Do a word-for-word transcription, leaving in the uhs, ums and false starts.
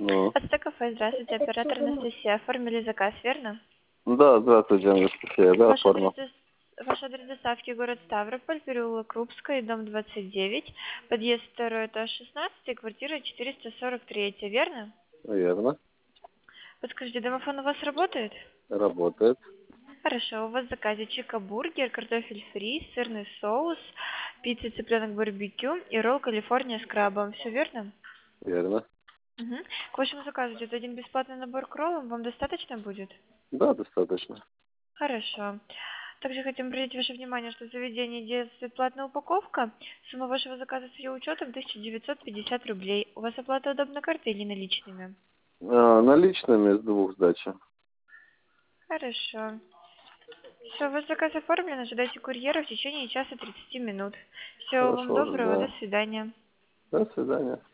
Ну, Ацтекафе, здравствуйте, оператор Анастасия. Оформили заказ, верно? да, здравствуйте, Анастасия, да, Ваш адрес, оформил. дос- ваш адрес доставки город Ставрополь, переулок Крупская, дом двадцать девять, подъезд второй этаж шестнадцать, квартира четыреста сорок три, верно? Верно, Подскажите, домофон у вас работает? работает, Хорошо, у вас в заказе чика-бургер, картофель фри, сырный соус, пицца цыпленок барбекю и ролл Калифорния с крабом. Все верно? верно. Угу. К вашему заказу идет один бесплатный набор к роллам. Вам достаточно будет? Да, достаточно. Хорошо. Также хотим обратить ваше внимание, что в заведении действует платная упаковка. Сумма вашего заказа с ее учетом тысяча девятьсот пятьдесят рублей. У вас оплата удобна картой или наличными? А, наличными с двух сдачи. Хорошо. Все, ваш заказ оформлен. Ожидайте курьера в течение часа тридцати минут. Всего вам Хорошо, доброго. До ожидаю. свидания. До свидания.